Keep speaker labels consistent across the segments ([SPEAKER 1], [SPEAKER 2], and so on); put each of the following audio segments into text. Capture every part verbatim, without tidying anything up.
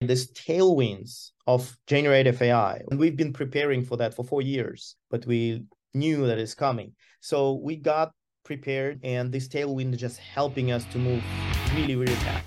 [SPEAKER 1] This tailwinds of generative A I. And we've been preparing for that for four years, but we knew that it's coming. So we got prepared, and this tailwind is just helping us to move really, really fast.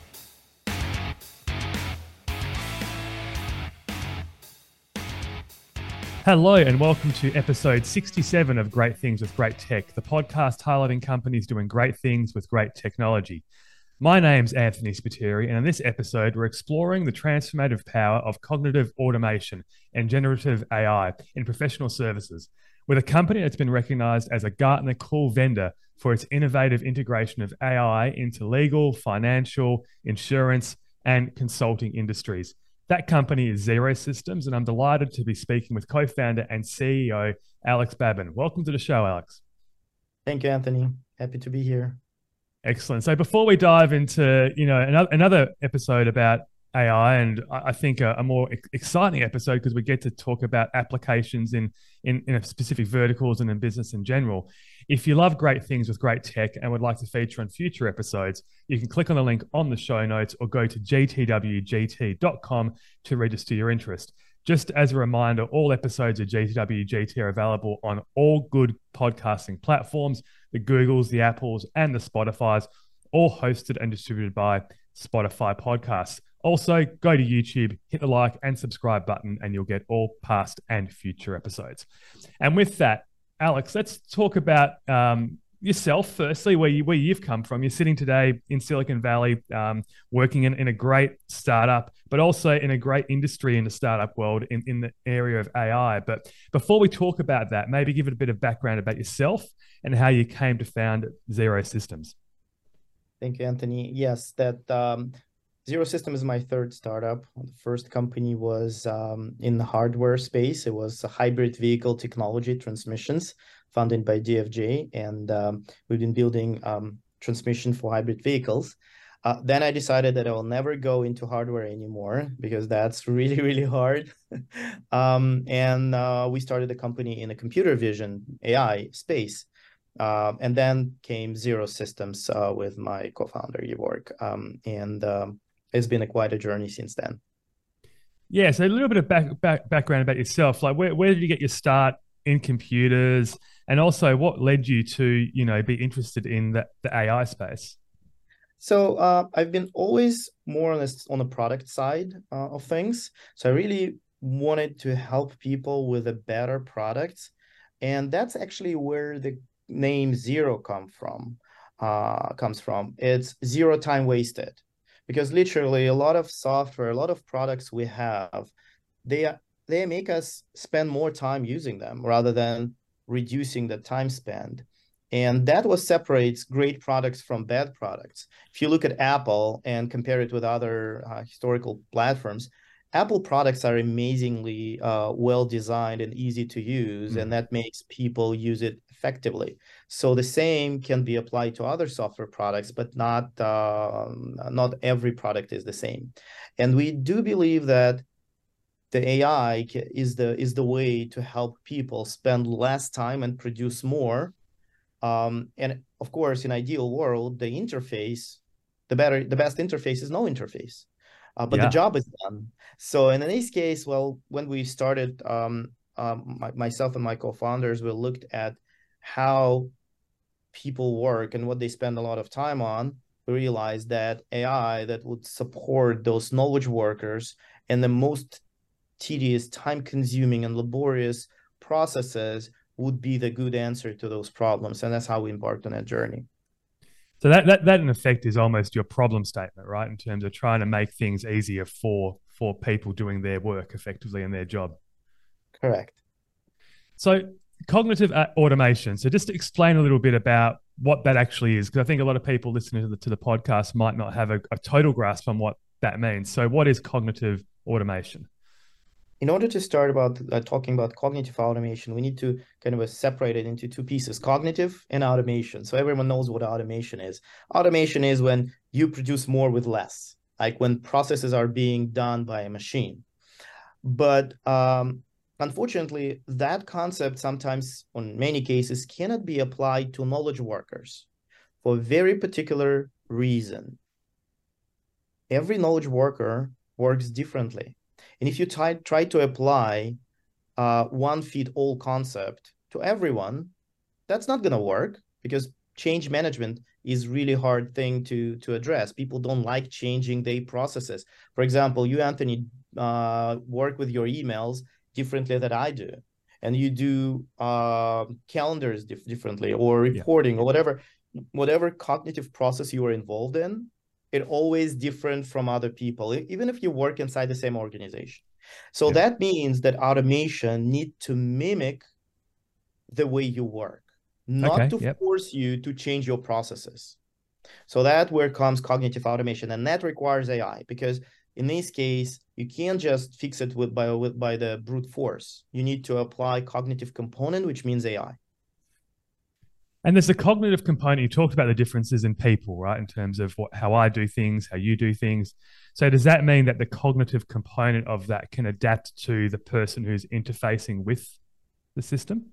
[SPEAKER 2] Hello and welcome to episode sixty-seven of Great Things with Great Tech, the podcast highlighting companies doing great things with great technology. My name's Anthony Spiteri, and in this episode, we're exploring the transformative power of cognitive automation and generative A I in professional services, with a company that's been recognized as a Gartner Cool Vendor for its innovative integration of A I into legal, financial, insurance, and consulting industries. That company is Xero Systems, and I'm delighted to be speaking with co-founder and C E O Alex Babin. Welcome to the show, Alex.
[SPEAKER 1] Thank you, Anthony. Happy to be here.
[SPEAKER 2] Excellent. So before we dive into, you know, another, another episode about A I, and I think a, a more exciting episode because we get to talk about applications in, in, in specific verticals and in business in general. If you love great things with great tech and would like to feature on future episodes, you can click on the link on the show notes or go to g t w g t dot com to register your interest. Just as a reminder, all episodes of G T W G T are available on all good podcasting platforms, the Googles, the Apples, and the Spotifys, all hosted and distributed by Spotify Podcasts. Also, go to YouTube, hit the like and subscribe button, and you'll get all past and future episodes. And with that, Alex, let's talk about um, yourself firstly, where, you, where you've come from. You're sitting today in Silicon Valley, um, working in, in a great startup, but also in a great industry in the startup world in, in the area of A I. But before we talk about that, maybe give it a bit of background about yourself and how you came to found Xero Systems.
[SPEAKER 1] Thank you, Anthony. Yes, that um, Xero Systems is my third startup. The first company was um, in the hardware space. It was a hybrid vehicle technology transmissions funded by D F J, and um, we've been building um, transmission for hybrid vehicles. Uh, then I decided that I will never go into hardware anymore because that's really, really hard. um, and uh, we started a company in the computer vision A I space. Uh, and then came Xero Systems uh, with my co-founder, Georg. Um, and um, it's been a quite a journey since then.
[SPEAKER 2] Yeah, so a little bit of back, back, background about yourself. Like, where, where did you get your start in computers? And also, what led you to, you know, be interested in the, the A I space?
[SPEAKER 1] So uh, I've been always more on, this, on the product side uh, of things. So I really wanted to help people with a better product. And that's actually where the name Xero come from, uh, comes from. It's zero time wasted. Because literally a lot of software, a lot of products we have, they, they make us spend more time using them rather than reducing the time spent. And that what separates great products from bad products. If you look at Apple and compare it with other uh, historical platforms, Apple products are amazingly uh, well designed and easy to use, mm. and that makes people use it effectively. So the same can be applied to other software products, but not uh, not every product is the same. And we do believe that the A I is the is the way to help people spend less time and produce more. Um, and of course, in ideal world, the interface, the better, the best interface is no interface. Uh, but yeah. the job is done. So in this case, well, when we started, um, um, my, myself and my co-founders, we looked at how people work and what they spend a lot of time on. We realized that A I that would support those knowledge workers and the most tedious, time-consuming, and laborious processes would be the good answer to those problems. And that's how we embarked on that journey.
[SPEAKER 2] So that, that, that in effect is almost your problem statement, right? In terms of trying to make things easier for, for people doing their work effectively in their job.
[SPEAKER 1] Correct.
[SPEAKER 2] So cognitive automation. So just to explain a little bit about what that actually is, because I think a lot of people listening to the, to the podcast might not have a, a total grasp on what that means. So what is cognitive automation?
[SPEAKER 1] In order to start about uh, talking about cognitive automation, we need to kind of uh, separate it into two pieces, cognitive and automation. So everyone knows what automation is. Automation is when you produce more with less, like when processes are being done by a machine. But um, unfortunately, that concept sometimes, in many cases, cannot be applied to knowledge workers for a very particular reason. Every knowledge worker works differently. And if you try, try to apply uh, one fit all concept to everyone, that's not going to work, because change management is really hard thing to, to address. People don't like changing their processes. For example, you, Anthony, uh, work with your emails differently than I do. And you do uh, calendars dif differently, or reporting, yeah, or whatever, whatever cognitive process you are involved in, it always different from other people, even if you work inside the same organization. So yeah, that means that automation need to mimic the way you work, not okay, to yep. force you to change your processes. So that where comes cognitive automation, and that requires A I, because in this case, you can't just fix it with by, with, by the brute force. You need to apply cognitive component, which means A I.
[SPEAKER 2] And there's a cognitive component. You talked about the differences in people, right? In terms of what, how I do things, how you do things. So does that mean that the cognitive component of that can adapt to the person who's interfacing with the system?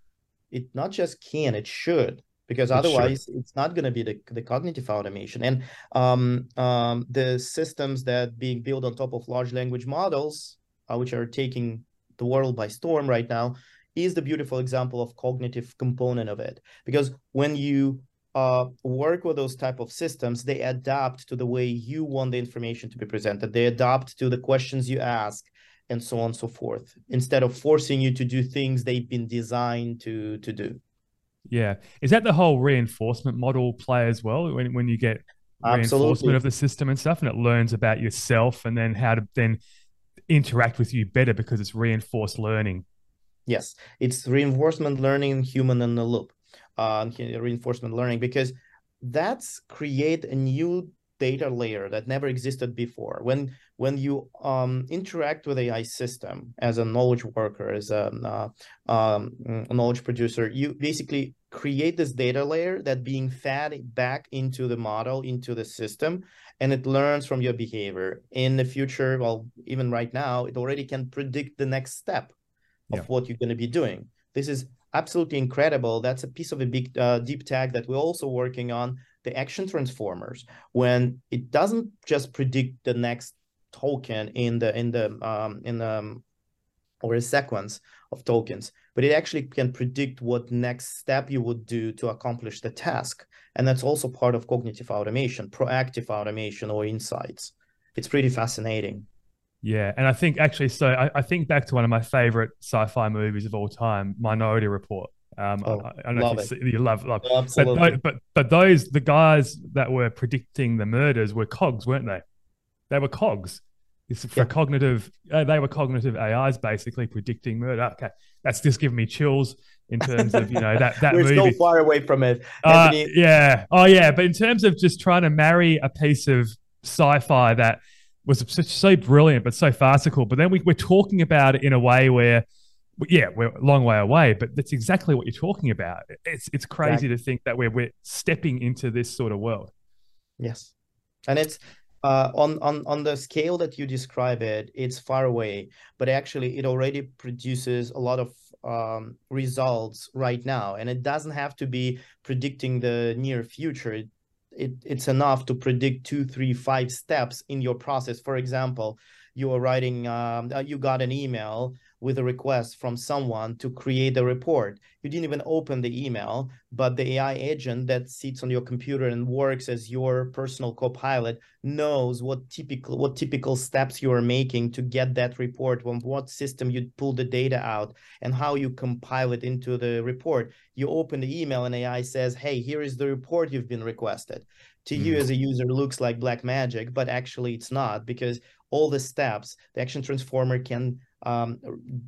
[SPEAKER 1] It not just can, it should. Because otherwise, it it's not going to be the, the cognitive automation. And um, um, the systems that being built on top of large language models, uh, which are taking the world by storm right now, is the beautiful example of cognitive component of it. Because when you uh, work with those type of systems, they adapt to the way you want the information to be presented. They adapt to the questions you ask, and so on and so forth, instead of forcing you to do things they've been designed to, to do.
[SPEAKER 2] Yeah. Is that the whole reinforcement model play as well? When, when you get
[SPEAKER 1] Absolutely.
[SPEAKER 2] reinforcement of the system and stuff, and it learns about yourself and then how to then interact with you better because it's reinforced learning.
[SPEAKER 1] Yes, it's reinforcement learning, human in the loop, uh, reinforcement learning, because that's create a new data layer that never existed before. When when you um, interact with A I system as a knowledge worker, as a, uh, um, a knowledge producer, you basically create this data layer that being fed back into the model, into the system, and it learns from your behavior. In the future, well, even right now, it already can predict the next step of yeah. what you're going to be doing. This is absolutely incredible. That's a piece of a big uh, deep tech that we're also working on, the action transformers, when it doesn't just predict the next token in the in the um, in the um, or a sequence of tokens, but it actually can predict what next step you would do to accomplish the task. And that's also part of cognitive automation, proactive automation or insights. It's pretty fascinating.
[SPEAKER 2] Yeah, and I think actually, so I, I think back to one of my favorite sci-fi movies of all time, Minority Report. Um,
[SPEAKER 1] oh,
[SPEAKER 2] I, I don't know if you, see, you love, love.
[SPEAKER 1] Oh, absolutely.
[SPEAKER 2] But, but but those the guys that were predicting the murders were cogs, weren't they? They were cogs. It's for yeah. cognitive. Uh, they were cognitive A Is basically predicting murder. Okay, that's just giving me chills in terms of you know that that
[SPEAKER 1] We're
[SPEAKER 2] movie.
[SPEAKER 1] We're so far away from it.
[SPEAKER 2] Uh, yeah. Oh yeah. But in terms of just trying to marry a piece of sci-fi that was so brilliant but so farcical, but then we, we're talking about it in a way where, yeah, we're a long way away, but that's exactly what you're talking about. It's it's crazy exactly. to think that we're we're stepping into this sort of world.
[SPEAKER 1] Yes, and it's uh, on on on the scale that you describe it, it's far away, but actually it already produces a lot of um, results right now, and it doesn't have to be predicting the near future. It, It, it's enough to predict two, three, five steps in your process. For example, you are writing, um, you got an email with a request from someone to create a report. You didn't even open the email, but the A I agent that sits on your computer and works as your personal co-pilot knows what typical what typical steps you are making to get that report, from what system you pull the data out, and how you compile it into the report. You open the email and A I says, hey, here is the report you've been requested. To mm. you as a user, looks like black magic, but actually it's not, because all the steps, the action transformer can um,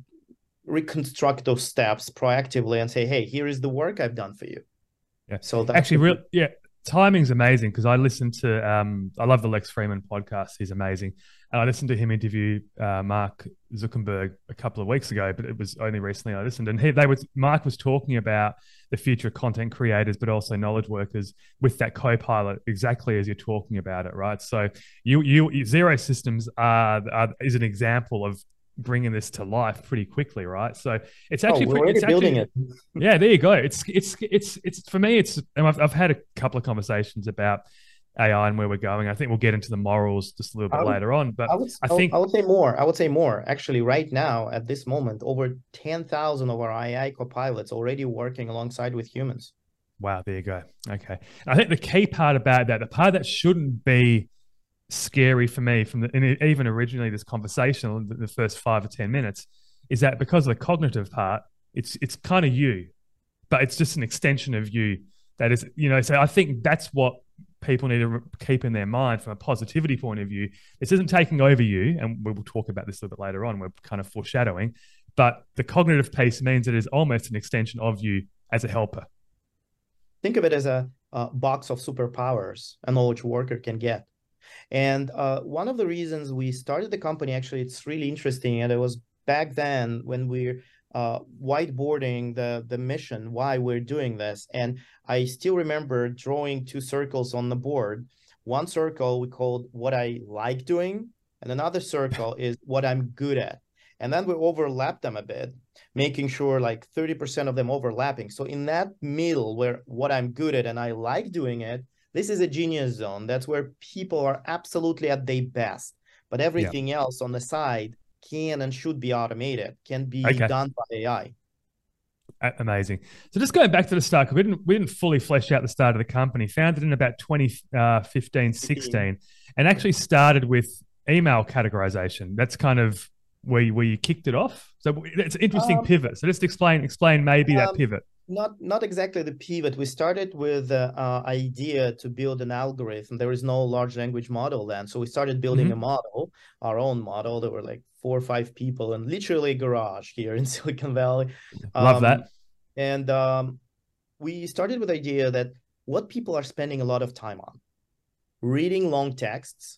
[SPEAKER 1] reconstruct those steps proactively and say, hey, here is the work I've done for you.
[SPEAKER 2] Yeah. So that's actually real. Yeah. Timing's amazing, because I listened to, um, I love the Lex Fridman podcast. He's amazing. And I listened to him interview uh, Mark Zuckerberg a couple of weeks ago, but it was only recently I listened. And he, they was, Mark was talking about the future of content creators, but also knowledge workers with that co-pilot, exactly as you're talking about it, right? So you, you, Xero Systems are, are, is an example of bringing this to life pretty quickly, right? So it's actually
[SPEAKER 1] oh, we're already
[SPEAKER 2] it's
[SPEAKER 1] building
[SPEAKER 2] actually,
[SPEAKER 1] it.
[SPEAKER 2] Yeah, there you go. It's it's it's it's for me. It's and I've I've had a couple of conversations about A I and where we're going. I think we'll get into the morals just a little bit
[SPEAKER 1] I would,
[SPEAKER 2] later on, but
[SPEAKER 1] I would,
[SPEAKER 2] I
[SPEAKER 1] I would I
[SPEAKER 2] think
[SPEAKER 1] would say more. I would say more. Actually, right now, at this moment, over ten thousand of our A I copilots already working alongside with humans.
[SPEAKER 2] wow, there you go. Okay, I think the key part about that, the part that shouldn't be scary for me from the, and even originally this conversation, the first five or ten minutes, is that because of the cognitive part, it's it's kind of you, but it's just an extension of you. That is, you know. So I think that's what people need to keep in their mind from a positivity point of view. This isn't taking over you, and we will talk about this a little bit later on. We're kind of foreshadowing, but the cognitive piece means it is almost an extension of you as a helper.
[SPEAKER 1] Think of it as a, a box of superpowers a knowledge worker can get. And uh, one of the reasons we started the company, actually, it's really interesting. And it was back then when we're uh, whiteboarding the, the mission, why we're doing this. And I still remember drawing two circles on the board. One circle we called what I like doing, and another circle is what I'm good at. And then we overlap them a bit, making sure like thirty percent of them overlapping. So in that middle where what I'm good at and I like doing it, this is a genius zone. That's where people are absolutely at their best. But
[SPEAKER 2] Yeah.
[SPEAKER 1] everything else on the side can and should be automated, can be
[SPEAKER 2] Okay.
[SPEAKER 1] done by A I.
[SPEAKER 2] Amazing. So just going back to the start, because we didn't we didn't fully flesh out the start of the company. Founded in about twenty fifteen, sixteen, and actually started with email categorization. That's kind of where you, where you kicked it off. So it's an interesting
[SPEAKER 1] Um,
[SPEAKER 2] pivot. So just explain explain maybe that
[SPEAKER 1] um,
[SPEAKER 2] pivot.
[SPEAKER 1] not not exactly the pivot. We started with the uh, idea to build an algorithm. There is no large language model then, so we started building
[SPEAKER 2] Mm-hmm.
[SPEAKER 1] a model, our own model. There were like four or five people in literally a garage here in Silicon Valley.
[SPEAKER 2] Love
[SPEAKER 1] Um,
[SPEAKER 2] that.
[SPEAKER 1] and um, we started with the idea that what people are spending a lot of time on, reading long texts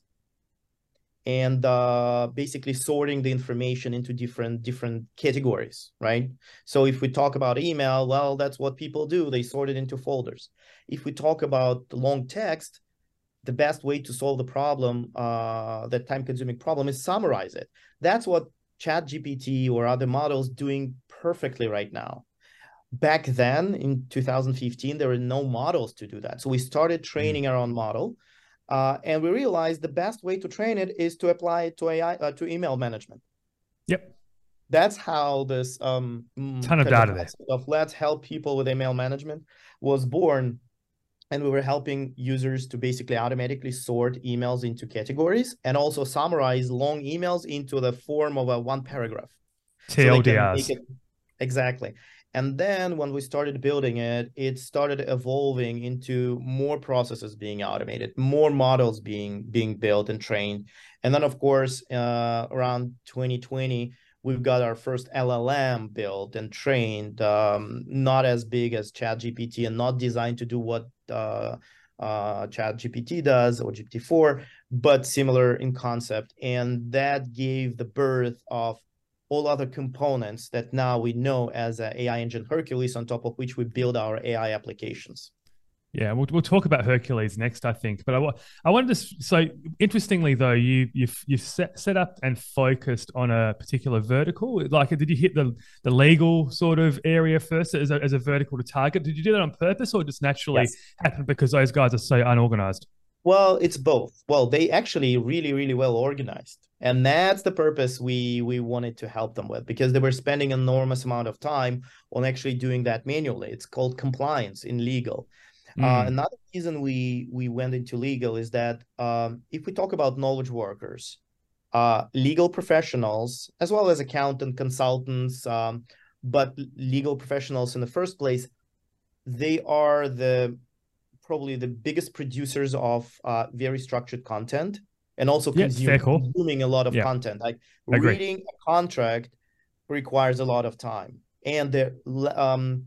[SPEAKER 1] and uh, basically sorting the information into different different categories, right? So if we talk about email, well, that's what people do. They sort it into folders. If we talk about long text, the best way to solve the problem, uh, that time-consuming problem, is summarize it. That's what ChatGPT or other models doing perfectly right now. Back then, in two thousand fifteen, there were no models to do that. So we started training
[SPEAKER 2] Mm.
[SPEAKER 1] our own model. Uh, and we realized the best way to train it is to apply it to A I, uh, to email management.
[SPEAKER 2] Yep.
[SPEAKER 1] That's how this um,
[SPEAKER 2] Ton of
[SPEAKER 1] kind of
[SPEAKER 2] data there.
[SPEAKER 1] concept of let's help people with email management was born. And we were helping users to basically automatically sort emails into categories and also summarize long emails into the form of a one paragraph. So they can make
[SPEAKER 2] T L D Rs.
[SPEAKER 1] it exactly. And then when we started building it, it started evolving into more processes being automated, more models being being built and trained. And then, of course, uh, around twenty twenty, we've got our first L L M built and trained, um, not as big as ChatGPT and not designed to do what uh, uh, ChatGPT does or G P T four, but similar in concept. And that gave the birth of all other components that now we know as a AI engine Hercules, on top of which we build our A I applications.
[SPEAKER 2] Yeah, we'll, we'll talk about Hercules next, I think. But I, I wanted to. So interestingly, though, you you've you've set, set up and focused on a particular vertical. Like, did you hit the the legal sort of area first as a, as a vertical to target? Did you do that on purpose, or just naturally
[SPEAKER 1] Yes.
[SPEAKER 2] happen because those guys are so unorganized?
[SPEAKER 1] Well, it's both. Well, they actually really, really well organized. And that's the purpose we we wanted to help them with, because they were spending an enormous amount of time on actually doing that manually. It's called compliance in legal. Uh,
[SPEAKER 2] Mm.
[SPEAKER 1] another reason we we went into legal is that um, if we talk about knowledge workers, uh, legal professionals, as well as accountant consultants, um, but legal professionals in the first place, they are the probably the biggest producers of uh, very structured content, and also
[SPEAKER 2] Yeah,
[SPEAKER 1] consume,
[SPEAKER 2] fair call.
[SPEAKER 1] consuming a lot of
[SPEAKER 2] Yeah,
[SPEAKER 1] content. Like
[SPEAKER 2] agree.
[SPEAKER 1] reading a contract requires a lot of time, and the um,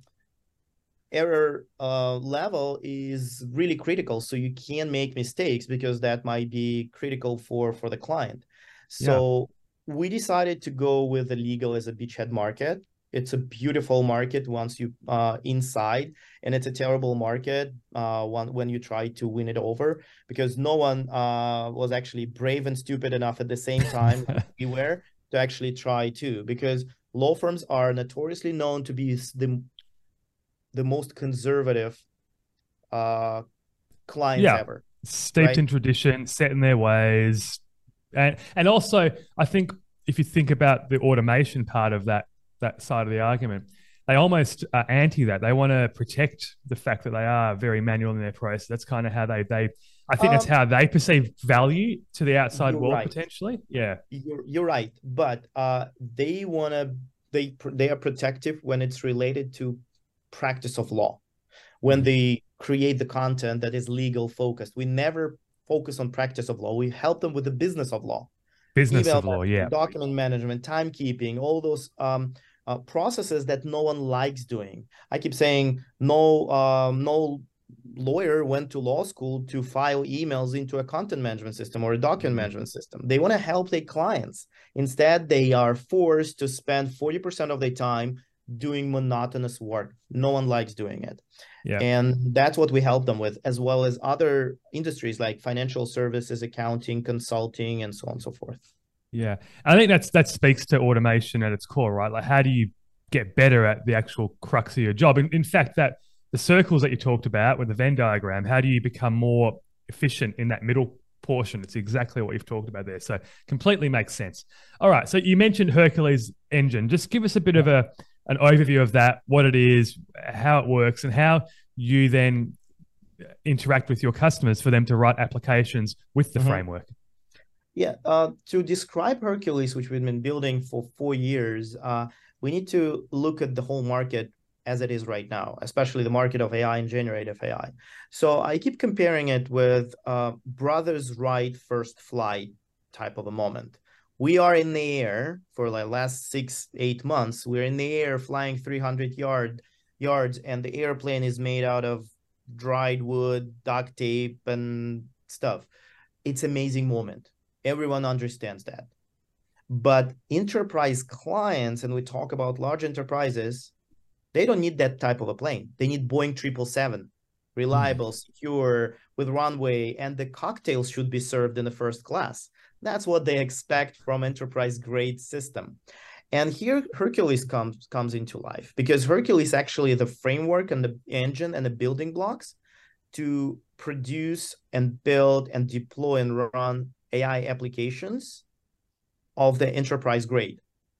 [SPEAKER 1] error uh, level is really critical. So you can make mistakes because that might be critical for for the client.
[SPEAKER 2] Yeah,
[SPEAKER 1] So we decided to go with the legal as a beachhead market. It's a beautiful market once you uh, inside, and it's a terrible market uh, one, when you try to win it over, because no one uh, was actually brave and stupid enough at the same time like we were to actually try to, because law firms are notoriously known to be the the most conservative uh, clients
[SPEAKER 2] yeah.
[SPEAKER 1] ever.
[SPEAKER 2] steeped
[SPEAKER 1] right?
[SPEAKER 2] in tradition, set in their ways, and and also I think if you think about the automation part of that that side of the argument, they almost are anti that. They want to protect the fact that they are very manual in their process. That's kind of how they they. I think that's
[SPEAKER 1] Um,
[SPEAKER 2] how they perceive value to the outside
[SPEAKER 1] you're
[SPEAKER 2] world
[SPEAKER 1] right.
[SPEAKER 2] potentially. Yeah.
[SPEAKER 1] You're you're right, but uh, they wanna they they are protective when it's related to practice of law. When
[SPEAKER 2] Mm.
[SPEAKER 1] they create the content that is legal focused, we never focus on practice of law. We help them with the business of law,
[SPEAKER 2] Business
[SPEAKER 1] email
[SPEAKER 2] of law. Yeah.
[SPEAKER 1] management, document management, timekeeping, all those um, uh, processes that no one likes doing. I keep saying no, um, no lawyer went to law school to file emails into a content management system or a document
[SPEAKER 2] Mm.
[SPEAKER 1] management system. They want to help their clients. Instead, they are forced to spend forty percent of their time doing monotonous work. No one likes doing it.
[SPEAKER 2] Yeah.
[SPEAKER 1] And that's what we help them with, as well as other industries like financial services, accounting, consulting, and so on and so forth.
[SPEAKER 2] Yeah. I think that's that speaks to automation at its core, right? Like how do you get better at the actual crux of your job? In, in fact, that the circles that you talked about with the Venn diagram, how do you become more efficient in that middle portion? It's exactly what you've talked about there. So completely makes sense. All right. So you mentioned Hercules Engine. Just give us a bit of a an overview of that, what it is, how it works, and how you then interact with your customers for them to write applications with the
[SPEAKER 1] Mm-hmm.
[SPEAKER 2] framework.
[SPEAKER 1] Yeah, uh, to describe Hercules, which we've been building for four years, uh, we need to look at the whole market as it is right now, especially the market of A I and generative A I. So I keep comparing it with uh, Brothers Wright first flight type of a moment. We are in the air for like last six, eight months. We're in the air flying three hundred yard yards, and the airplane is made out of dried wood, duct tape, and stuff. It's an amazing moment. Everyone understands that. But enterprise clients, and we talk about large enterprises, they don't need that type of a plane. They need Boeing triple seven, reliable,
[SPEAKER 2] Mm.
[SPEAKER 1] secure, with runway, and the cocktails should be served in the first class. That's what they expect from enterprise grade system. And here Hercules comes comes into life, because Hercules actually the framework and the engine and the building blocks to produce and build and deploy and run A I applications of the enterprise grade.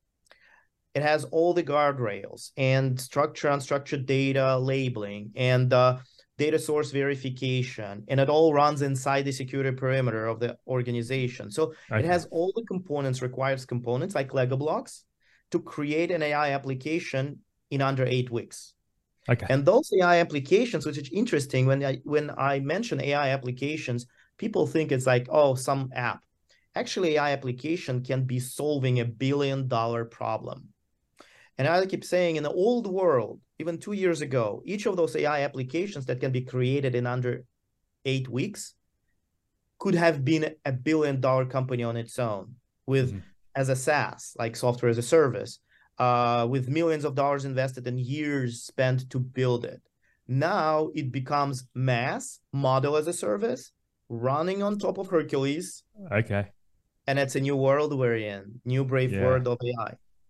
[SPEAKER 1] It has all the guardrails and structured, unstructured data labeling and uh, data source verification, and it all runs inside the security perimeter of the organization. So
[SPEAKER 2] Okay.
[SPEAKER 1] it has all the components, requires components like Lego blocks to create an A I application in under eight weeks.
[SPEAKER 2] Okay.
[SPEAKER 1] And those A I applications, which is interesting, when I when I mention A I applications, people think it's like, oh, some app. Actually, A I application can be solving a billion dollar problem. And I keep saying in the old world, even two years ago, each of those A I applications that can be created in under eight weeks could have been a billion dollar company on its own with mm-hmm. as a SaaS, like software as a service, uh, with millions of dollars invested and years spent to build it. Now it becomes mass, model as a service, running on top of Hercules.
[SPEAKER 2] Okay.
[SPEAKER 1] And it's a new world we're in, new brave yeah. world of A I.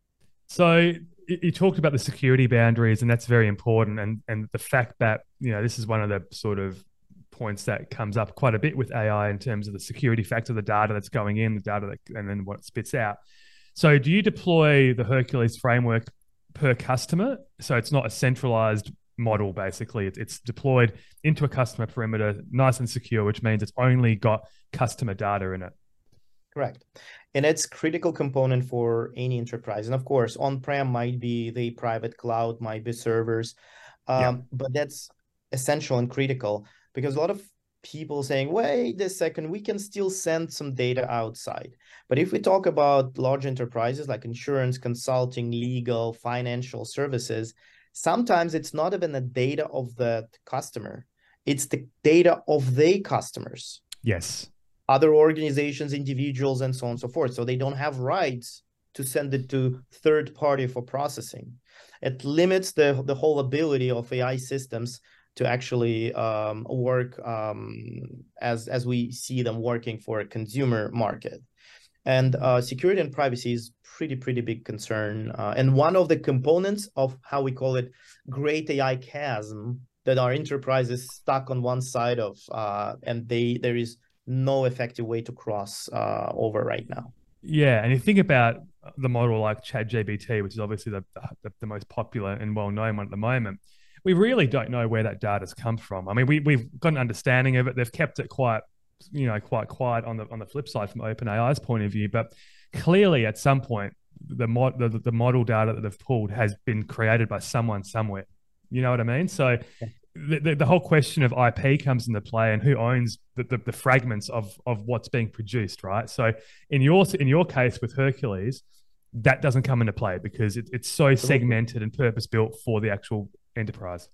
[SPEAKER 2] So you talked about the security boundaries, and that's very important. And and the fact that, you know, this is one of the sort of points that comes up quite a bit with A I in terms of the security factor, the data that's going in, the data that, and then what it spits out. So do you deploy the Hercules framework per customer? So it's not a centralized model, basically. It's, it's deployed into a customer perimeter, nice and secure, which means it's only got customer data in it.
[SPEAKER 1] Correct. And it's critical component for any enterprise. And of course, on-prem might be the private cloud, might be servers, um, yeah. but that's essential and critical, because a lot of people saying, wait a second, we can still send some data outside. But if we talk about large enterprises like insurance, consulting, legal, financial services, sometimes it's not even the data of the customer. It's the data of their customers.
[SPEAKER 2] Yes.
[SPEAKER 1] Other organizations, individuals, and so on and so forth. So they don't have rights to send it to third party for processing. It limits the, the whole ability of A I systems to actually um, work um, as, as we see them working for a consumer market. And uh, security and privacy is pretty, pretty big concern. Uh, and one of the components of how we call it great A I chasm that our enterprise is stuck on one side of, uh, and they there is no effective way to cross uh, over right now.
[SPEAKER 2] Yeah, and you think about the model like ChatGPT, which is obviously the, the, the most popular and well-known one at the moment. We really don't know where that data's come from. I mean, we, we've got an understanding of it. They've kept it quite, you know, quite quiet on the on the flip side from OpenAI's point of view. But clearly, at some point, the, mod, the, the model data that they've pulled has been created by someone somewhere. You know what I mean? So the, the, the whole question of I P comes into play, and who owns the, the, the fragments of of what's being produced, right? So in your in your case with Hercules, that doesn't come into play because it, it's so segmented and purpose built for the actual enterprise.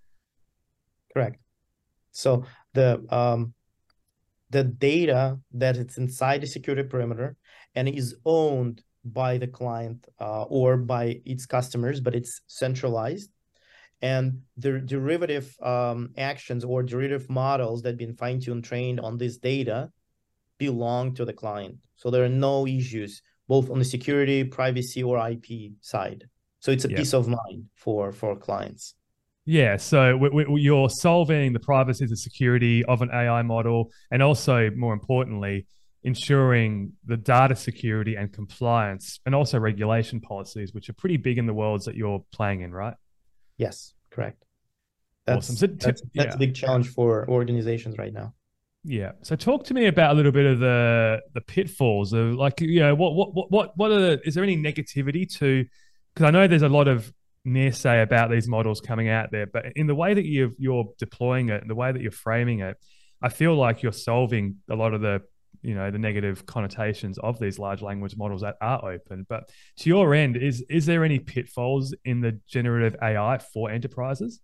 [SPEAKER 1] Correct. So the um, the data that it's inside the security perimeter and is owned by the client uh, or by its customers, but it's centralized. And the derivative um, actions or derivative models that have been fine-tuned, trained on this data belong to the client. So there are no issues, both on the security, privacy, or I P side. So it's a yeah. peace of mind for, for clients.
[SPEAKER 2] Yeah, so we, we, you're solving the privacy, the security of an A I model, and also, more importantly, ensuring the data security and compliance, and also regulation policies, which are pretty big in the worlds that you're playing in, right?
[SPEAKER 1] Yes, correct. That's,
[SPEAKER 2] awesome. So
[SPEAKER 1] that's, that's yeah. a big challenge for organizations right now.
[SPEAKER 2] Yeah. So talk to me about a little bit of the the pitfalls of, like, you know, what what what what are the, is there any negativity to, because I know there's a lot of naysay about these models coming out there, but in the way that you've, you're deploying it and the way that you're framing it, I feel like you're solving a lot of the, you know, the negative connotations of these large language models that are open. But to your end, is is there any pitfalls in the generative A I for enterprises?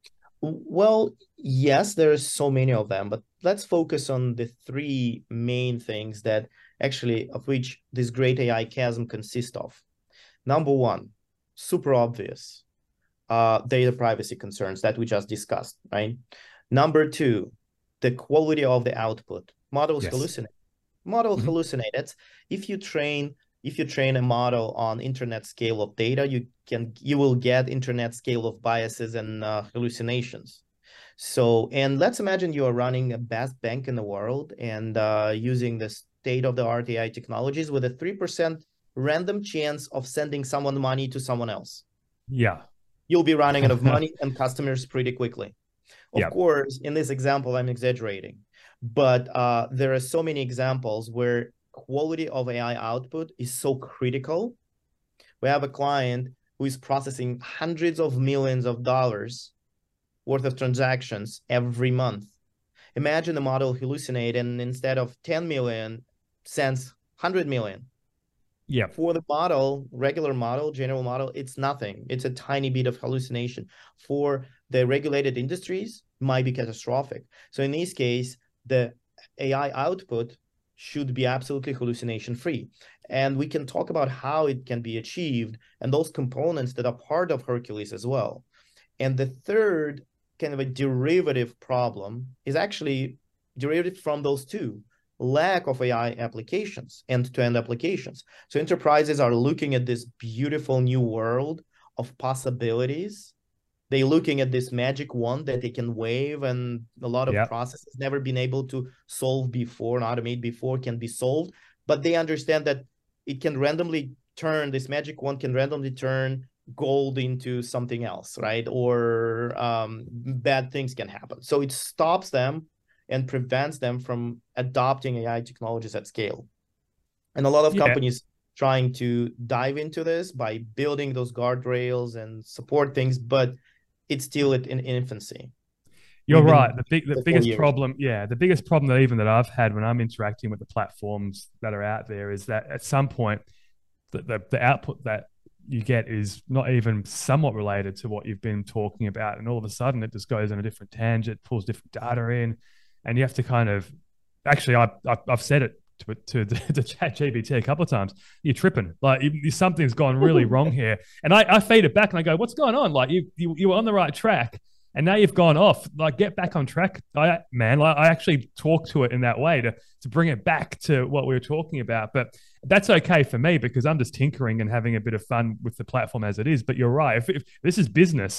[SPEAKER 1] Well, yes, there's so many of them, but let's focus on the three main things that actually of which this great A I chasm consists of. Number one, super obvious, uh, data privacy concerns that we just discussed, right? Number two, the quality of the output. Models yes. hallucinate. Model mm-hmm. hallucinate. That's if you train if you train a model on internet scale of data, you can you will get internet scale of biases and uh, hallucinations. So, and let's imagine you are running the best bank in the world and uh, using the state-of-the-art A I technologies with a three percent random chance of sending someone money to someone else.
[SPEAKER 2] Yeah.
[SPEAKER 1] You'll be running out of money and customers pretty quickly. Of yep. course, in this example, I'm exaggerating, but uh, there are so many examples where quality of A I output is so critical. We have a client who is processing hundreds of millions of dollars worth of transactions every month. Imagine the model hallucinate and instead of ten million sends one hundred million.
[SPEAKER 2] Yeah.
[SPEAKER 1] For the model, regular model, general model, it's nothing. It's a tiny bit of hallucination. For the regulated industries, it might be catastrophic. So in this case, the A I output should be absolutely hallucination free. And we can talk about how it can be achieved and those components that are part of Hercules as well. And the third kind of a derivative problem is actually derivative from those two. Lack of A I applications, end-to-end applications. So enterprises are looking at this beautiful new world of possibilities. They're looking at this magic wand that they can wave, and a lot of yep. processes never been able to solve before and automate before can be solved. But they understand that it can randomly turn, this magic wand can randomly turn gold into something else, right? Or um, bad things can happen. So it stops them and prevents them from adopting A I technologies at scale. And a lot of yeah. companies trying to dive into this by building those guardrails and support things, but it's still in infancy.
[SPEAKER 2] You're We've right. The big, the biggest years. problem, yeah, the biggest problem that even that I've had when I'm interacting with the platforms that are out there is that at some point, the, the, the output that you get is not even somewhat related to what you've been talking about. And all of a sudden it just goes on a different tangent, pulls different data in, and you have to kind of, actually, I, I, I've said it to, to, to ChatGPT a couple of times, you're tripping. Like you, something's gone really wrong here. And I, I feed it back and I go, what's going on? Like you, you, you were on the right track and now you've gone off. Like get back on track. I, man, like, I actually talk to it in that way to, to bring it back to what we were talking about. But that's okay for me because I'm just tinkering and having a bit of fun with the platform as it is. But you're right. If, if this is business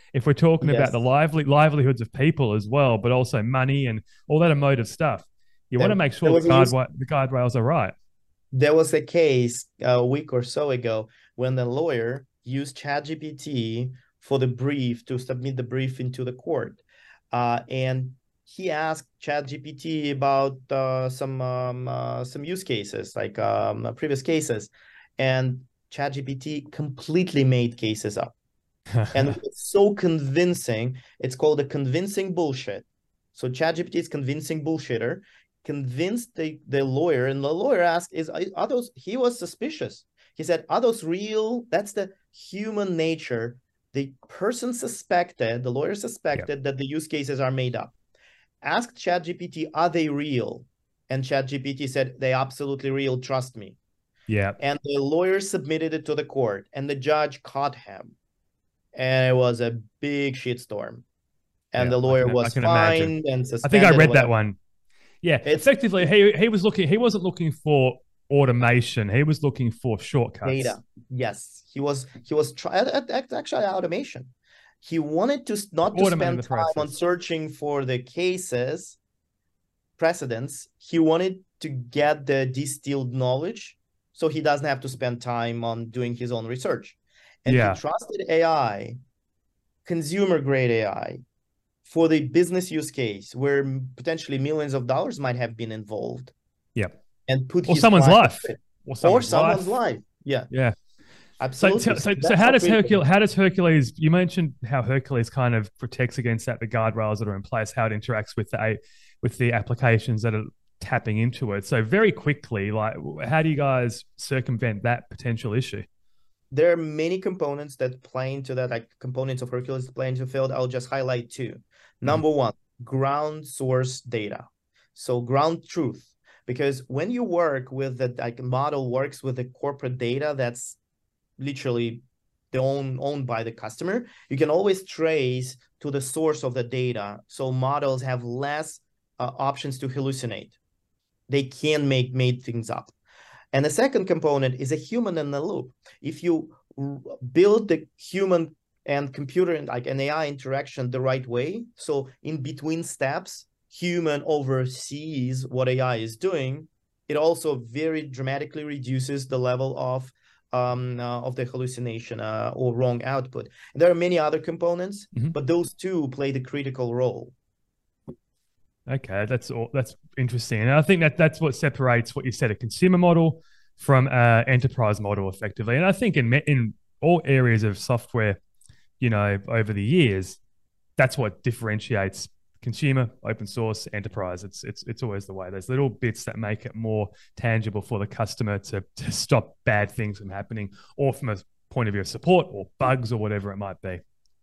[SPEAKER 2] if we're talking about
[SPEAKER 1] Yes.
[SPEAKER 2] the lively livelihoods of people as well, but also money and all that emotive stuff, you want
[SPEAKER 1] There,
[SPEAKER 2] to make
[SPEAKER 1] there
[SPEAKER 2] sure
[SPEAKER 1] was
[SPEAKER 2] the
[SPEAKER 1] a
[SPEAKER 2] guard
[SPEAKER 1] use
[SPEAKER 2] the guardrails are right.
[SPEAKER 1] there was a case a week or so ago when the lawyer used ChatGPT for the brief to submit the brief into the court. Uh, and he asked ChatGPT about uh, some um, uh, some use cases, like um, previous cases, and ChatGPT completely made cases up. And it's so convincing. It's called a convincing bullshit. So ChatGPT is convincing bullshitter. Convinced the, the lawyer, and the lawyer asked, "Is are those?" He was suspicious. He said, "Are those real?" That's the human nature. The person suspected, the lawyer
[SPEAKER 2] Yep.
[SPEAKER 1] suspected that the use cases are made up. Asked ChatGPT, "Are they real?" And ChatGPT said, "They absolutely real. Trust me."
[SPEAKER 2] Yeah.
[SPEAKER 1] And the lawyer submitted it to the court, and the judge caught him, and it was a big shitstorm. And
[SPEAKER 2] Yeah.
[SPEAKER 1] the
[SPEAKER 2] I
[SPEAKER 1] lawyer
[SPEAKER 2] can I
[SPEAKER 1] was
[SPEAKER 2] can imagine.
[SPEAKER 1] fined and
[SPEAKER 2] I think I
[SPEAKER 1] suspended or
[SPEAKER 2] read that
[SPEAKER 1] whatever.
[SPEAKER 2] one. Yeah.
[SPEAKER 1] It's
[SPEAKER 2] Effectively, he he was looking. He wasn't looking for automation. He was looking for shortcuts.
[SPEAKER 1] data. Yes, he was he was trying actually automation. He wanted to not to
[SPEAKER 2] Automating
[SPEAKER 1] spend
[SPEAKER 2] the
[SPEAKER 1] time on
[SPEAKER 2] process.
[SPEAKER 1] searching for the cases precedents. He wanted to get the distilled knowledge so he doesn't have to spend time on doing his own research. And he
[SPEAKER 2] Yeah.
[SPEAKER 1] trusted A I, consumer grade A I, for the business use case where potentially millions of dollars might have been involved,
[SPEAKER 2] Yep.
[SPEAKER 1] and put
[SPEAKER 2] Or
[SPEAKER 1] his
[SPEAKER 2] someone's
[SPEAKER 1] client
[SPEAKER 2] life. Or
[SPEAKER 1] or
[SPEAKER 2] someone's
[SPEAKER 1] someone's
[SPEAKER 2] life.
[SPEAKER 1] life. Yeah,
[SPEAKER 2] Yeah. So,
[SPEAKER 1] absolutely.
[SPEAKER 2] so,
[SPEAKER 1] So
[SPEAKER 2] so
[SPEAKER 1] that's
[SPEAKER 2] how
[SPEAKER 1] how
[SPEAKER 2] does
[SPEAKER 1] critical.
[SPEAKER 2] Hercules? How does Hercules? You mentioned how Hercules kind of protects against that, the guardrails that are in place, how it interacts with the with the applications that are tapping into it. So, very quickly, like, how do you guys circumvent that potential issue?
[SPEAKER 1] There are many components that play into that, like components of Hercules play into field. I'll just highlight two.
[SPEAKER 2] Mm-hmm.
[SPEAKER 1] Number one, ground source data. So ground truth. Because when you work with the like model works with the corporate data that's literally the own owned by the customer, you can always trace to the source of the data. So models have less uh, options to hallucinate. They can make made things up. And the second component is a human in the loop. If you build the human and computer and like an A I interaction the right way, so in between steps, human oversees what A I is doing, it also very dramatically reduces the level of um, uh, of the hallucination uh, or wrong output. And there are many other components,
[SPEAKER 2] Mm-hmm.
[SPEAKER 1] but those two play the critical role.
[SPEAKER 2] Okay, that's all. That's interesting, and I think that that's what separates what you said, a consumer model from an enterprise model, effectively. And I think in in all areas of software, you know, over the years, that's what differentiates consumer, open source, enterprise. It's it's it's always the way. There's little bits that make it more tangible for the customer to to stop bad things from happening, or from a point of view of support or bugs or whatever it might be.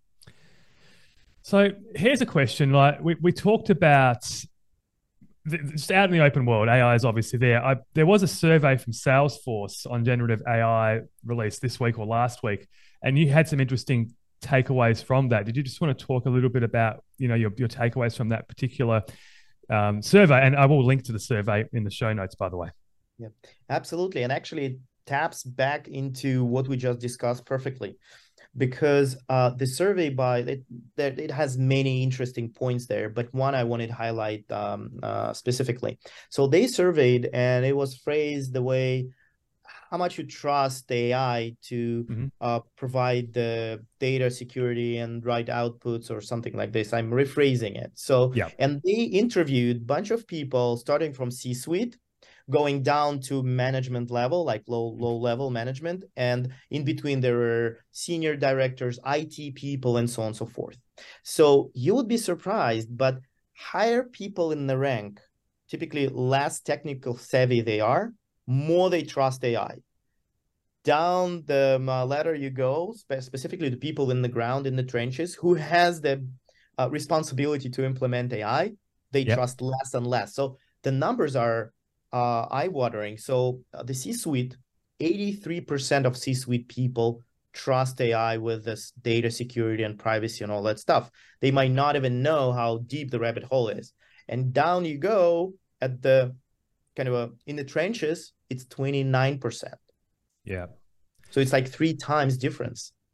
[SPEAKER 2] So here's a question: like we we talked about just out in the open world, A I is obviously there. I, there was a survey from Salesforce on generative A I released this week or last week, and you had some interesting takeaways from that. Did you just want to talk a little bit about, you know, your, your takeaways from that particular um, survey? And I will link to the survey in the show notes, by the way.
[SPEAKER 1] Yeah, absolutely. And actually it taps back into what we just discussed perfectly, because uh, the survey by it, it has many interesting points there, but one I wanted to highlight um, uh, specifically. So they surveyed, and it was phrased the way, how much you trust the A I to
[SPEAKER 2] Mm-hmm.
[SPEAKER 1] uh, provide the data security and right outputs or something like this. I'm rephrasing it. So,
[SPEAKER 2] Yeah.
[SPEAKER 1] and they interviewed a bunch of people starting from C-suite, going down to management level, like low low level management, and in between there were senior directors, I T people, and so on and so forth. So you would be surprised, but higher people in the rank, typically less technical savvy they are, more they trust A I. Down the uh, ladder you go, spe specifically the people in the ground, in the trenches, who has the uh, responsibility to implement A I, they
[SPEAKER 2] Yep.
[SPEAKER 1] trust less and less. So the numbers are uh, eye-watering. So uh, the C-suite, eighty-three percent of C-suite people trust A I with this data security and privacy and all that stuff. They might not even know how deep the rabbit hole is. And down you go at the kind of a, in the trenches, it's twenty-nine percent.
[SPEAKER 2] Yeah.
[SPEAKER 1] So it's like three times difference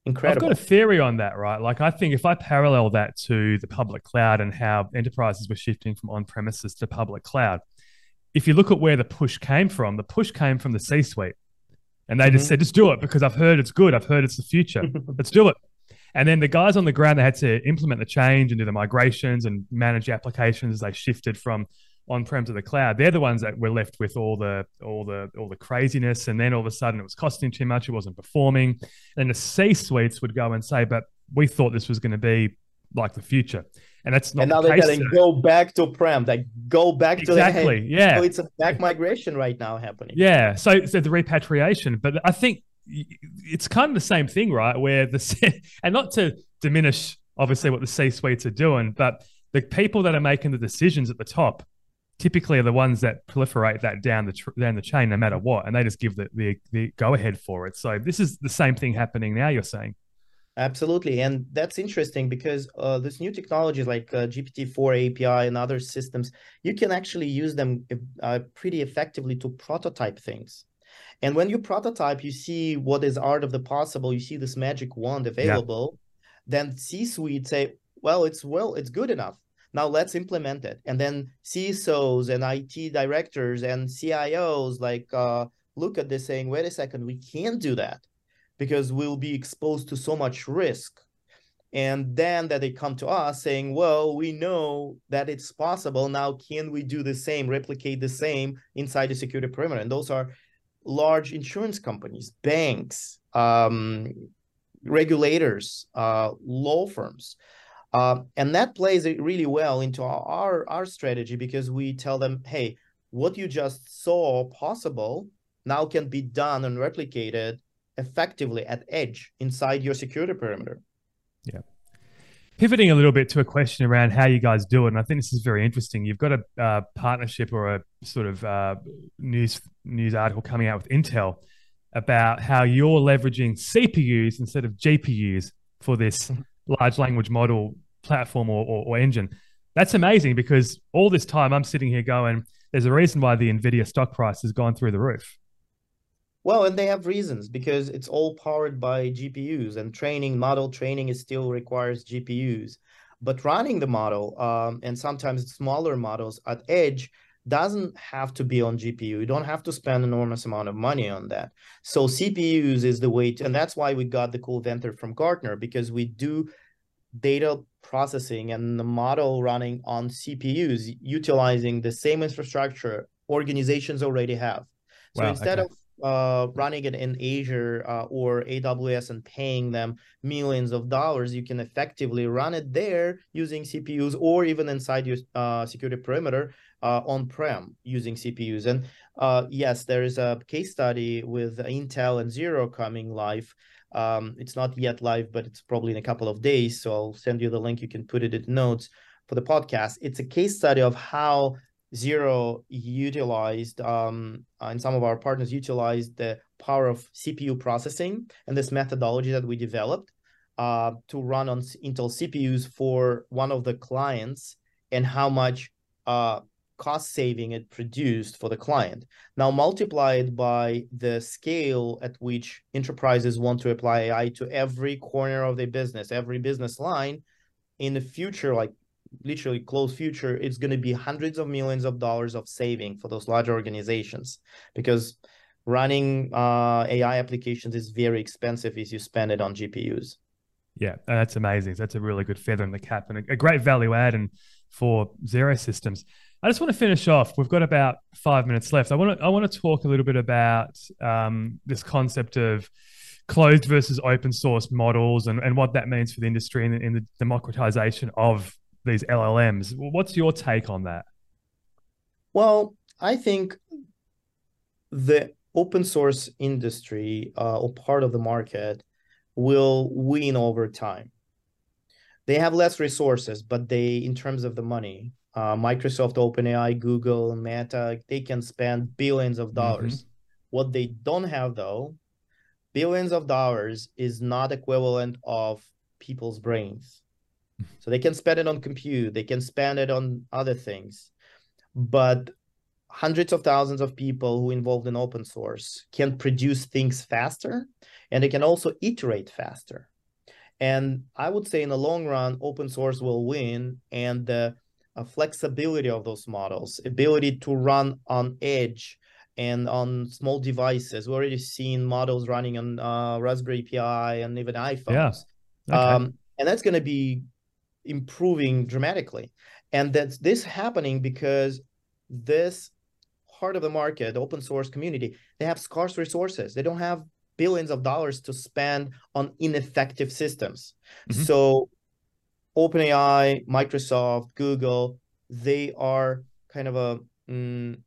[SPEAKER 2] I've got a
[SPEAKER 1] Incredible.
[SPEAKER 2] theory on that, right? Like, I think if I parallel that to the public cloud and how enterprises were shifting from on premises to public cloud, if you look at where the push came from, the push came from the C suite. And they just
[SPEAKER 1] Hmm.
[SPEAKER 2] said, just do it because I've heard it's good. I've heard it's the future. Let's do it. And then the guys on the ground, they had to implement the change and do the migrations and manage applications as they shifted from on-prem to the cloud. They're the ones that were left with all the all the all the craziness. And then all of a sudden it was costing too much, it wasn't performing. And the C-suites would go and say, but we thought this was going to be like the future. And that's
[SPEAKER 1] And
[SPEAKER 2] not the
[SPEAKER 1] now they're
[SPEAKER 2] case
[SPEAKER 1] telling
[SPEAKER 2] today.
[SPEAKER 1] go back to prem, like go back to the
[SPEAKER 2] Exactly.
[SPEAKER 1] head. So
[SPEAKER 2] Yeah.
[SPEAKER 1] it's a back migration right now happening.
[SPEAKER 2] Yeah. So, so the repatriation, but I think it's kind of the same thing, right? Where the and not to diminish obviously what the C-suites are doing, but the people that are making the decisions at the top typically are the ones that proliferate that down the tr- down the chain, no matter what, and they just give the the, the go ahead for it. So this is the same thing happening now. You're saying.
[SPEAKER 1] Absolutely. And that's interesting because uh, this new technologies like uh, G P T four A P I and other systems, you can actually use them uh, pretty effectively to prototype things. And when you prototype, you see what is art of the possible. You see this magic wand
[SPEAKER 2] Yeah.
[SPEAKER 1] available. Then C-suite say, well, it's well, it's good enough. Now let's implement it. And then C I S Os and I T directors and C I Os like uh, look at this saying, wait a second, we can't do that because we'll be exposed to so much risk. And then that they come to us saying, well, we know that it's possible. Now, can we do the same, replicate the same inside the security perimeter? And those are large insurance companies, banks, um, regulators, uh, law firms. Uh, and that plays really well into our, our strategy because we tell them, hey, what you just saw possible now can be done and replicated effectively at edge inside your security perimeter.
[SPEAKER 2] Yeah. Pivoting a little bit to a question around how you guys do it, and I think this is very interesting. You've got a uh, partnership or a sort of uh, news news article coming out with Intel about how you're leveraging C P Us instead of G P Us for this large language model platform or, or, or engine. That's amazing because all this time I'm sitting here going, there's a reason why the NVIDIA stock price has gone through the roof.
[SPEAKER 1] Well, and they have reasons because it's all powered by G P Us and training, model training is still requires G P Us. But running the model um, and sometimes smaller models at edge doesn't have to be on G P U. You don't have to spend an enormous amount of money on that. So C P Us is the way to, and that's why we got the cool Venter from Gartner because we do data processing and the model running on C P Us utilizing the same infrastructure organizations already have. So
[SPEAKER 2] Wow.
[SPEAKER 1] instead
[SPEAKER 2] Okay.
[SPEAKER 1] of uh, running it in Azure uh, or A W S and paying them millions of dollars, you can effectively run it there using C P Us or even inside your uh, security perimeter uh, on-prem using C P Us. And uh, yes, there is a case study with Intel and Zero coming live. Um, it's not yet live, but it's probably in a couple of days. So I'll send you the link. You can put it in notes for the podcast. It's a case study of how Zero utilized, um, and some of our partners utilized the power of C P U processing and this methodology that we developed uh, to run on Intel C P Us for one of the clients and how much uh, cost saving it produced for the client. Now multiply it by the scale at which enterprises want to apply A I to every corner of their business, every business line. In the future, like literally close future, it's going to be hundreds of millions of dollars of saving for those large organizations because running uh, A I applications is very expensive if you spend it on G P Us.
[SPEAKER 2] Yeah, that's amazing. That's a really good feather in the cap and a, a great value add and for Zero Systems. I just want to finish off. We've got about five minutes left. I want to I want to talk a little bit about um, this concept of closed versus open source models and, and what that means for the industry and in the democratization of these L L Ms. What's your take on that?
[SPEAKER 1] Well, I think the open source industry uh, or part of the market will win over time. They have less resources, but they, in terms of the money, uh, Microsoft, OpenAI, Google, Meta, they can spend billions of dollars. Mm-hmm. What they don't have, though, billions of dollars is not equivalent of people's brains. So they can spend it on compute, they can spend it on other things, but hundreds of thousands of people who involved in open source can produce things faster, and they can also iterate faster. And I would say in the long run, open source will win, and the uh, flexibility of those models, ability to run on edge and on small devices. We're already seen models running on uh, Raspberry Pi and even iPhones.
[SPEAKER 2] Yeah. Okay.
[SPEAKER 1] Um, and that's going to be improving dramatically. And that's this happening because this part of the market, the open source community, they have scarce resources. They don't have billions of dollars to spend on ineffective systems. Mm-hmm. So OpenAI, Microsoft, Google, they are kind of a, mm,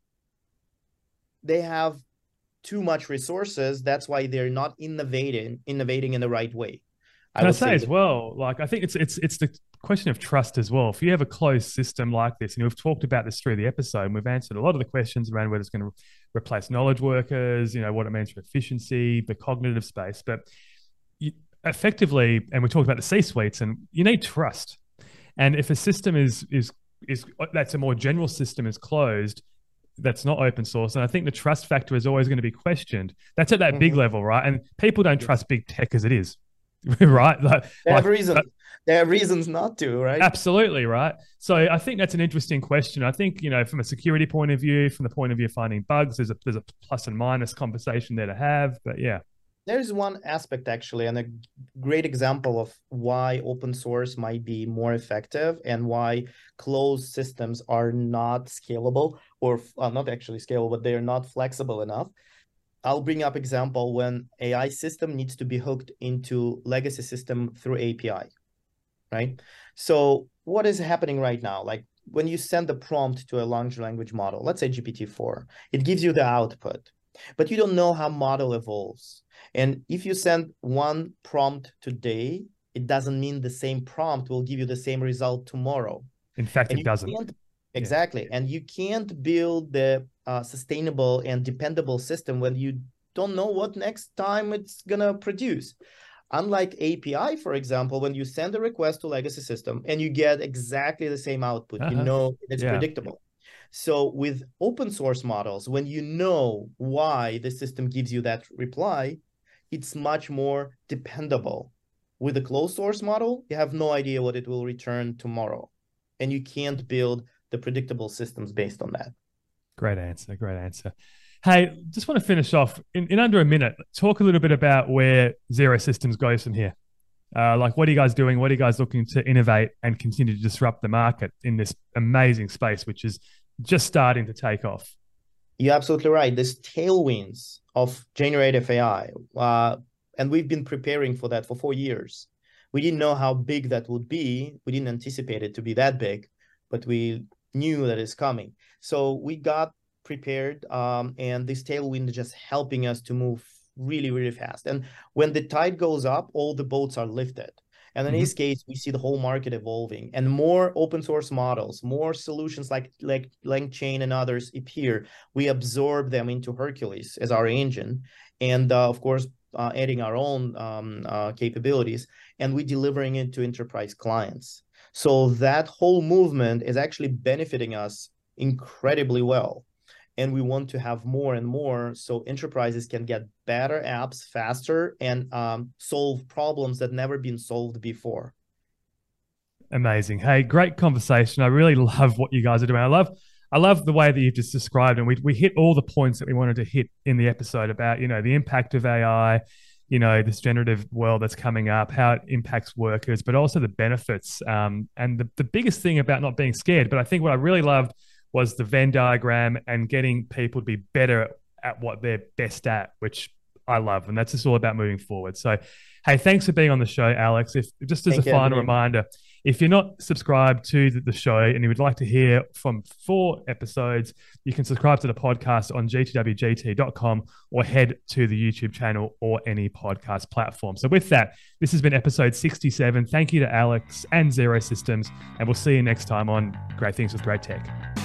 [SPEAKER 1] they have too much resources. That's why they're not innovating, innovating in the right way.
[SPEAKER 2] Can I, I say, say as well, like, I think it's it's it's the question of trust as well. If you have a closed system like this, and we've talked about this through the episode, and we've answered a lot of the questions around whether it's going to replace knowledge workers, you know, what it means for efficiency, the cognitive space, but you, effectively, and we talked about the C-suites, and you need trust. And if a system is is is that's a more general system is closed, that's not open source, and I think the trust factor is always going to be questioned. That's at that mm-hmm. big level, right? And people don't trust big tech as it is. Right, like,
[SPEAKER 1] they have
[SPEAKER 2] like,
[SPEAKER 1] reasons. There are reasons not to, right?
[SPEAKER 2] Absolutely, right. So I think that's an interesting question. I think, you know, from a security point of view, from the point of view of finding bugs, there's a there's a plus and minus conversation there to have. But yeah,
[SPEAKER 1] there's one aspect actually, and a great example of why open source might be more effective and why closed systems are not scalable, or uh, not actually scalable, but they are not flexible enough. I'll bring up example when A I system needs to be hooked into legacy system through A P I, right? So what is happening right now? Like when you send the prompt to a large language model, let's say G P T four, it gives you the output, but you don't know how model evolves. And if you send one prompt today, it doesn't mean the same prompt will give you the same result tomorrow.
[SPEAKER 2] In fact, and it doesn't.
[SPEAKER 1] Exactly. Yeah. And you can't build the uh, sustainable and dependable system when you don't know what next time it's going to produce. Unlike A P I, for example, when you send a request to legacy system and you get exactly the same output, uh-huh. you know it's yeah. predictable. So with open source models, when you know why the system gives you that reply, it's much more dependable. With a closed source model, you have no idea what it will return tomorrow. And you can't build the predictable systems based on that.
[SPEAKER 2] Great answer. Great answer. Hey, just want to finish off in, in under a minute. Talk a little bit about where Xero Systems goes from here. Uh, like, what are you guys doing? What are you guys looking to innovate and continue to disrupt the market in this amazing space, which is just starting to take off?
[SPEAKER 1] You're absolutely right. There's tailwinds of generative A I, uh, and we've been preparing for that for four years. We didn't know how big that would be. We didn't anticipate it to be that big, but we knew that it's coming. So we got prepared, um, and this tailwind is just helping us to move really, really fast. And when the tide goes up, all the boats are lifted. And in mm-hmm. this case, we see the whole market evolving, and more open source models, more solutions like like LangChain and others appear. We absorb them into Hercules as our engine, and uh, of course, uh, adding our own um, uh, capabilities, and we're delivering it to enterprise clients. So that whole movement is actually benefiting us incredibly well. And we want to have more and more so enterprises can get better apps faster and um, solve problems that never been solved before.
[SPEAKER 2] Amazing. Hey, great conversation. I really love what you guys are doing. I love I love the way that you've just described, and we we hit all the points that we wanted to hit in the episode about, you know, the impact of A I, you know, this generative world that's coming up, how it impacts workers, but also the benefits. Um, and the, the biggest thing about not being scared, but I think what I really loved was the Venn diagram and getting people to be better at what they're best at, which I love. And that's just all about moving forward. So, hey, thanks for being on the show, Alex. If just as Thank a you, final reminder, if you're not subscribed to the show and you would like to hear from four episodes, you can subscribe to the podcast on g t w g t dot com or head to the YouTube channel or any podcast platform. So with that, this has been episode sixty-seven. Thank you to Alex and Xero Systems, and we'll see you next time on Great Things with Great Tech.